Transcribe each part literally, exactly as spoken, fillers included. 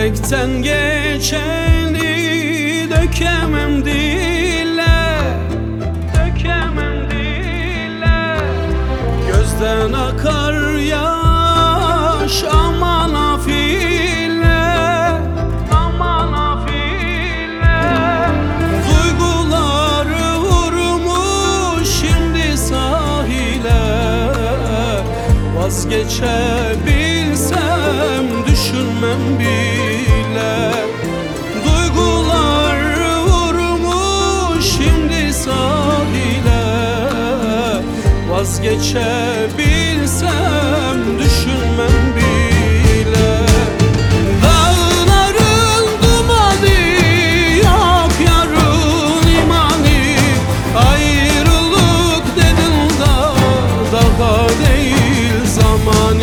Yürekten geçeni dökemem dile, dökemem dile. Gözden akar yaş aman afile, aman afile. Duyguları vurmuş şimdi sahile. Vazgeçebilsem düşünmem bile. Duygular vurmuş şimdi sahile. Vazgeçebilsem düşünmem bile. Dağların dumanı yok yarın imani. Ayrılık dedin da daha değil zamanı.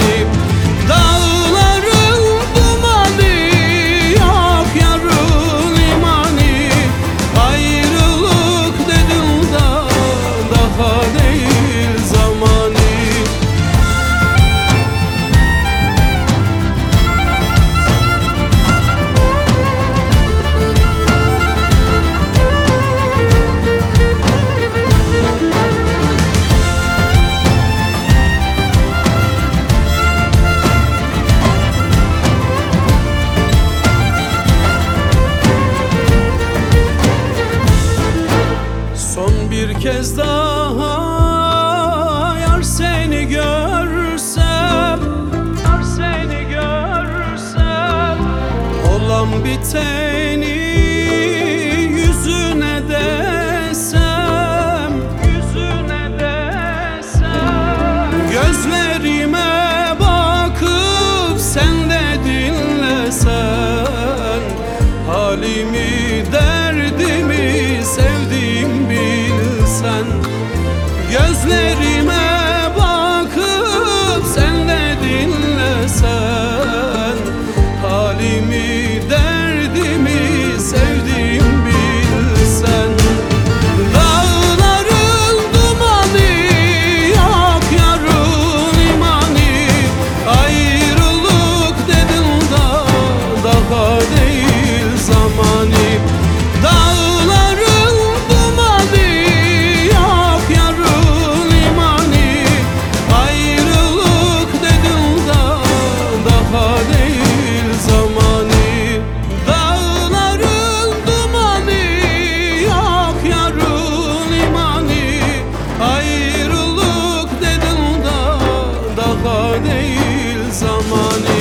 Bir kez daha yar seni görsem, yar seni görsem, olan biteni yüzüne desem, yüzüne desem. Gözlerime bakıp sen de dinlesen, halimi derdimi sevdiğim bilsen. Gözlerime bakıp sen de dinlesen, halimi derdimi sevdiğim bilsen. Dağların dumanı yok yarın imani. Ayrılık dedin da daha değil zamanı. Dağların dumanı yok yarın imani. Ayrılık dedin da daha değil zamanı. Dağların dumanı yok yarın imani. Ayrılık dedin da daha değil zamanı.